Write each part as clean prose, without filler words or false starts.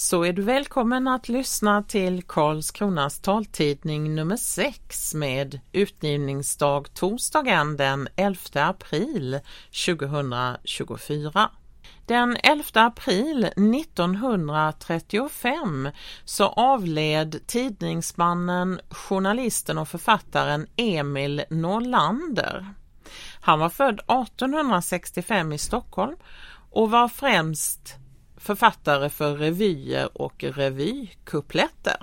Så är du välkommen att lyssna till Karlskronas taltidning nummer 6 med utgivningsdag torsdagen den 11 april 2024. Den 11 april 1935 så avled tidningsmannen, journalisten och författaren Emil Norlander. Han var född 1865 i Stockholm och var främst författare för revyer och revykupletter.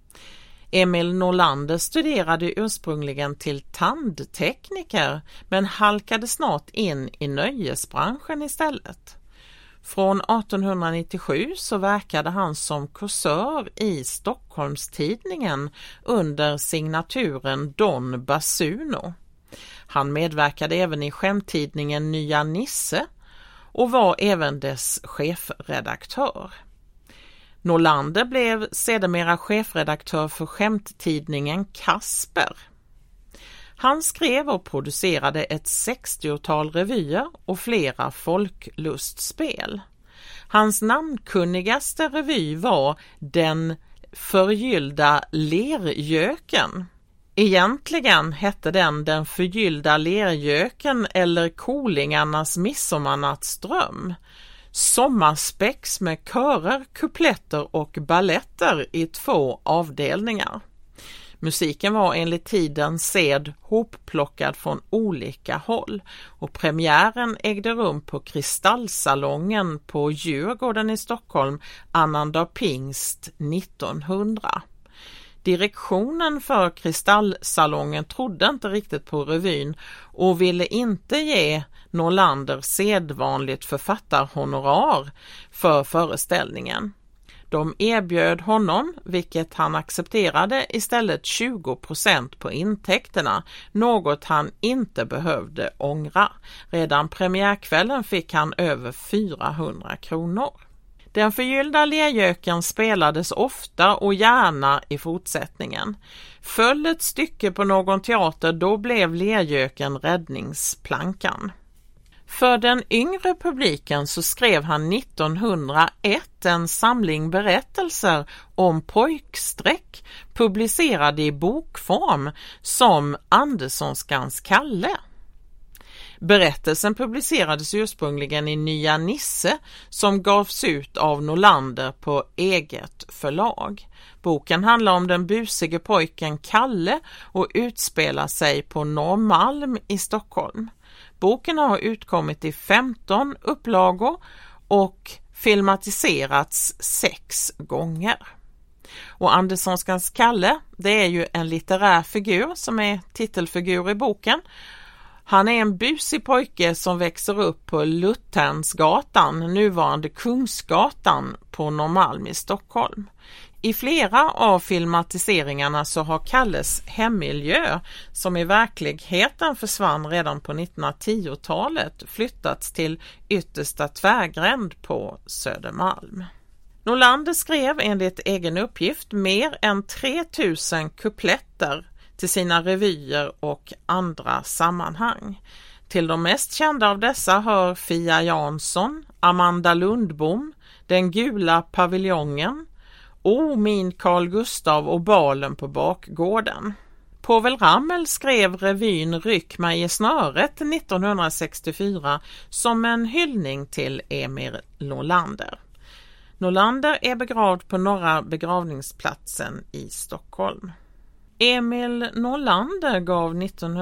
Emil Norlander studerade ursprungligen till tandtekniker men halkade snart in i nöjesbranschen istället. Från 1897 så verkade han som kursör i Stockholmstidningen under signaturen Don Basuno. Han medverkade även i skämttidningen Nya Nisse och var även dess chefredaktör. Norlander blev sedermera chefredaktör för skämttidningen Kasper. Han skrev och producerade ett 60-tal revyer och flera folklustspel. Hans namnkunnigaste revy var Den förgyllda lergöken. Egentligen hette den förgyllda lergöken eller Kolingarnas midsommarnattsdröm. Sommarspex med körer, kupletter och balletter i 2 avdelningar. Musiken var enligt tidens sed hopplockad från olika håll och premiären ägde rum på Kristallsalongen på Djurgården i Stockholm annandag pingst 1900. Direktionen för Kristallsalongen trodde inte riktigt på revyn och ville inte ge Norlander sedvanligt författarhonorar för föreställningen. De erbjöd honom, vilket han accepterade, istället 20% på intäkterna, något han inte behövde ångra. Redan premiärkvällen fick han över 400 kronor. Den förgyllda lergöken spelades ofta och gärna i fortsättningen. Föll ett stycke på någon teater, då blev lergöken räddningsplankan. För den yngre publiken så skrev han 1901 en samling berättelser om pojksträck publicerade i bokform som Anderssonskans Kalle. Berättelsen publicerades ursprungligen i Nya Nisse som gavs ut av Norlander på eget förlag. Boken handlar om den busige pojken Kalle och utspelar sig på Norrmalm i Stockholm. Boken har utkommit i 15 upplagor och filmatiserats 6 gånger. Och Anderssonskans Kalle, det är ju en litterär figur som är titelfigur i boken. Han är en busig pojke som växer upp på Luthernsgatan, nuvarande Kungsgatan på Norrmalm i Stockholm. I flera av filmatiseringarna så har Kalles hemmiljö, som i verkligheten försvann redan på 1910-talet, flyttats till yttersta tvärgränd på Södermalm. Norlander skrev enligt egen uppgift mer än 3000 kupletter till sina revyer och andra sammanhang. Till de mest kända av dessa hör Fia Jansson, Amanda Lundbom, Den gula paviljongen, O min Carl Gustav och Balen på bakgården. Povel Ramel skrev revyn Ryck mig i snöret 1964 som en hyllning till Emil Norlander. Norlander är begravd på Norra begravningsplatsen i Stockholm. Emil Norlander gav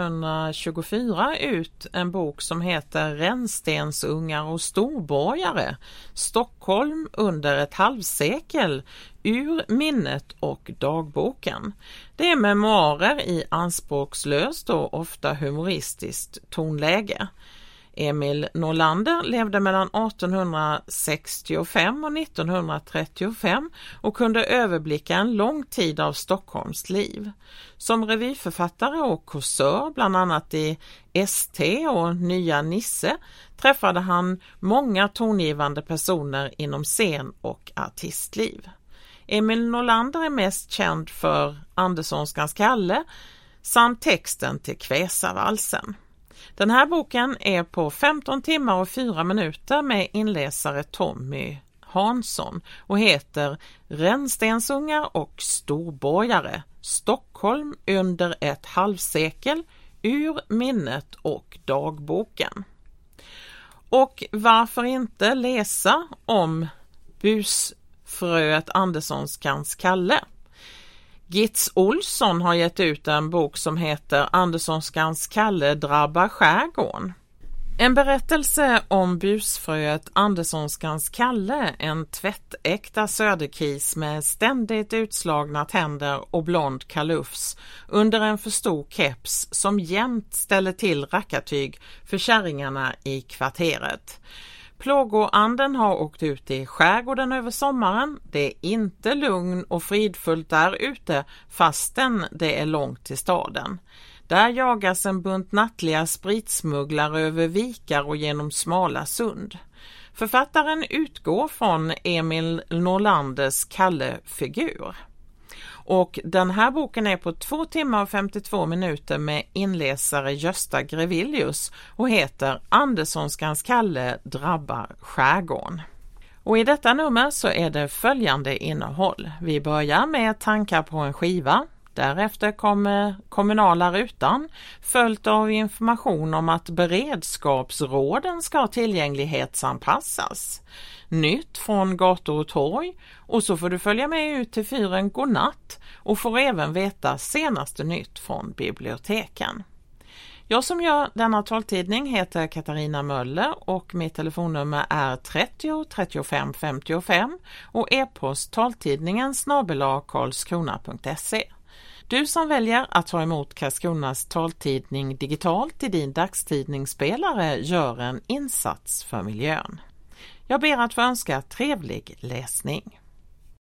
1924 ut en bok som heter Rännstensungar och storborgare, Stockholm under ett halvsekel, ur minnet och dagboken. Det är memoarer i anspråkslöst och ofta humoristiskt tonläge. Emil Norlander levde mellan 1865 och 1935 och kunde överblicka en lång tid av Stockholms liv. Som revyförfattare och kursör, bland annat i ST och Nya Nisse, träffade han många tongivande personer inom scen- och artistliv. Emil Norlander är mest känd för Anderssonskans Kalle samt texten till Kväsavalsen. Den här boken är på 15 timmar och 4 minuter med inläsare Tommy Hansson och heter Rännstensungar och storborgare, Stockholm under ett halvsekel, ur minnet och dagboken. Och varför inte läsa om busfröet Anderssonskans Kalle? Gitz Olsson har gett ut en bok som heter Anderssonskans Kalle drabbar skärgården. En berättelse om busfröet Anderssonskans Kalle, en tvättäkta söderkis med ständigt utslagna tänder och blond kalufs under en för stor keps som jämt ställer till rackartyg för kärringarna i kvarteret. Plågoanden har åkt ut i skärgården över sommaren. Det är inte lugn och fridfullt där ute fastän det är långt till staden. Där jagas en bunt nattliga spritsmugglare över vikar och genom smala sund. Författaren utgår från Emil Norlanders Kalle-figur. Och den här boken är på 2 timmar och 52 minuter med inläsare Gösta Grevilius och heter Anderssonskans Kalle drabbar skärgården. Och i detta nummer så är det följande innehåll. Vi börjar med tankar på en skiva. Därefter kommer kommunala rutan, följt av information om att beredskapsråden ska tillgänglighetsanpassas. Nytt från gator och torg, och så får du följa med ut till fyren godnatt och får även veta senaste nytt från biblioteken. Jag som gör denna taltidning heter Katarina Möller och mitt telefonnummer är 30 35 55 och e-post taltidningen@karlskrona.se. Du som väljer att ta emot Karlskronas taltidning digitalt i din dagstidningsspelare gör en insats för miljön. Jag ber att få önska trevlig läsning.